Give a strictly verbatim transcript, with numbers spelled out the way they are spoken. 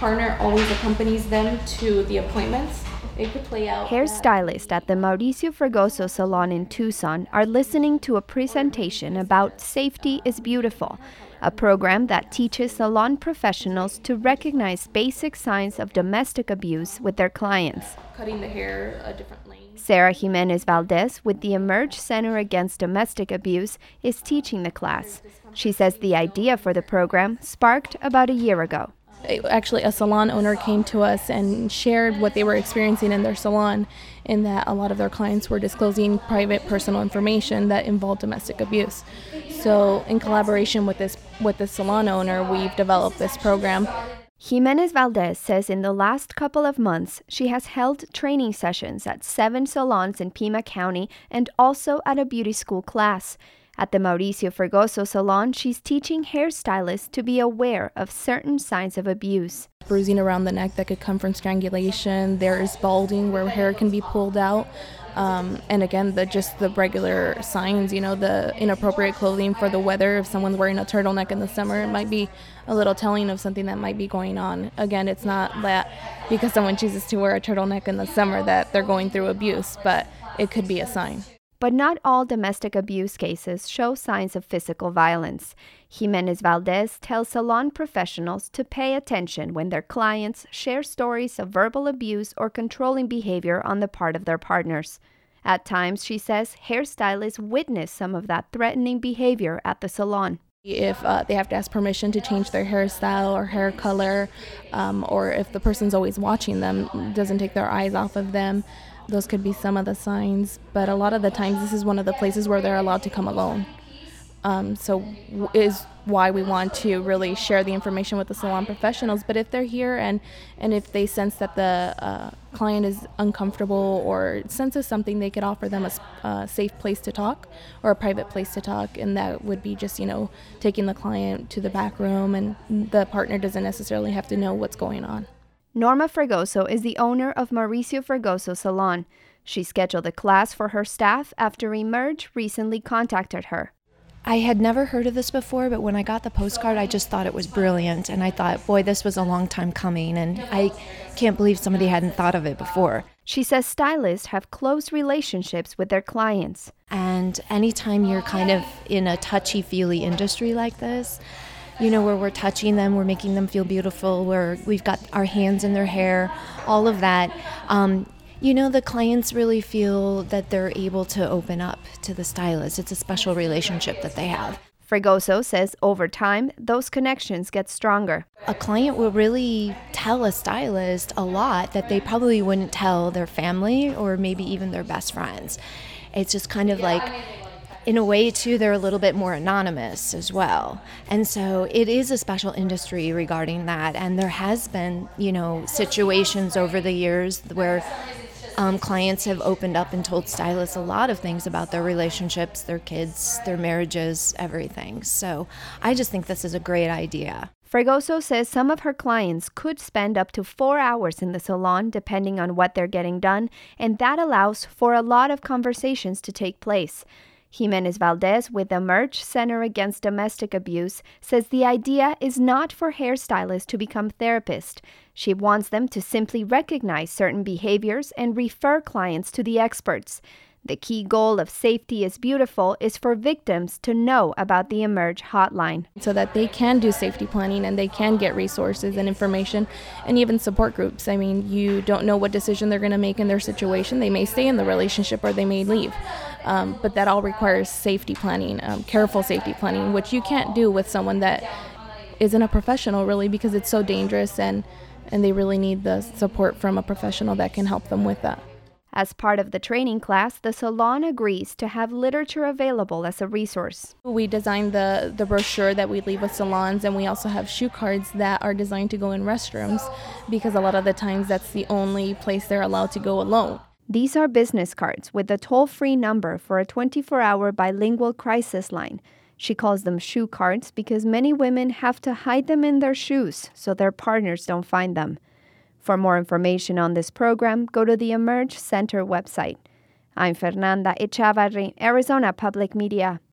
partner always accompanies them to the appointments, it could play out. Hairstylists at the Mauricio Fregoso Salon in Tucson are listening to a presentation about Safety is Beautiful, a program that teaches salon professionals to recognize basic signs of domestic abuse with their clients. Cutting the hair a different lane. Sarah Jimenez Valdez with the Emerge Center Against Domestic Abuse is teaching the class. She says the idea for the program sparked about a year ago. Actually, a salon owner came to us and shared what they were experiencing in their salon, in that a lot of their clients were disclosing private personal information that involved domestic abuse. So in collaboration with this with the salon owner, we've developed this program. Jimenez Valdez says in the last couple of months, she has held training sessions at seven salons in Pima County and also at a beauty school class. At the Mauricio Fregoso Salon, she's teaching hairstylists to be aware of certain signs of abuse. Bruising around the neck that could come from strangulation. There is balding where hair can be pulled out. Um, and again, the just the regular signs, you know, the inappropriate clothing for the weather. If someone's wearing a turtleneck in the summer, it might be a little telling of something that might be going on. Again, it's not that because someone chooses to wear a turtleneck in the summer that they're going through abuse, but it could be a sign. But not all domestic abuse cases show signs of physical violence. Jimenez Valdez tells salon professionals to pay attention when their clients share stories of verbal abuse or controlling behavior on the part of their partners. At times, she says, hairstylists witness some of that threatening behavior at the salon. If uh, they have to ask permission to change their hairstyle or hair color, um, or if the person's always watching them, doesn't take their eyes off of them, those could be some of the signs. But a lot of the times, this is one of the places where they're allowed to come alone. Um, so w- is why we want to really share the information with the salon professionals. But if they're here and, and if they sense that the uh, client is uncomfortable or senses something, they could offer them a uh, safe place to talk or a private place to talk. And that would be just, you know, taking the client to the back room, and the partner doesn't necessarily have to know what's going on. Norma Fregoso is the owner of Mauricio Fregoso Salon. She scheduled a class for her staff after Emerge recently contacted her. I had never heard of this before, but when I got the postcard, I just thought it was brilliant. And I thought, boy, this was a long time coming, and I can't believe somebody hadn't thought of it before. She says stylists have close relationships with their clients. And anytime you're kind of in a touchy-feely industry like this, you know, where we're touching them, we're making them feel beautiful, where we've got our hands in their hair, all of that, um, you know, the clients really feel that they're able to open up to the stylist. It's a special relationship that they have. Fregoso says over time, those connections get stronger. A client will really tell a stylist a lot that they probably wouldn't tell their family or maybe even their best friends. It's just kind of like, in a way, too, they're a little bit more anonymous as well. And so it is a special industry regarding that. And there has been, you know, situations over the years where Um, clients have opened up and told stylists a lot of things about their relationships, their kids, their marriages, everything. So I just think this is a great idea. Fregoso says some of her clients could spend up to four hours in the salon depending on what they're getting done, and that allows for a lot of conversations to take place. Jimenez Valdez with the Emerge Center Against Domestic Abuse says the idea is not for hairstylists to become therapists. She wants them to simply recognize certain behaviors and refer clients to the experts. The key goal of Safety is Beautiful is for victims to know about the Emerge hotline, so that they can do safety planning and they can get resources and information and even support groups. I mean, you don't know what decision they're going to make in their situation. They may stay in the relationship or they may leave. Um, but that all requires safety planning, um, careful safety planning, which you can't do with someone that isn't a professional, really, because it's so dangerous, and, and they really need the support from a professional that can help them with that. As part of the training class, the salon agrees to have literature available as a resource. We designed the, the brochure that we leave with salons, and we also have shoe cards that are designed to go in restrooms, because a lot of the times that's the only place they're allowed to go alone. These are business cards with a toll-free number for a twenty-four hour bilingual crisis line. She calls them shoe cards because many women have to hide them in their shoes so their partners don't find them. For more information on this program, go to the Emerge Center website. I'm Fernanda Echavarri, Arizona Public Media.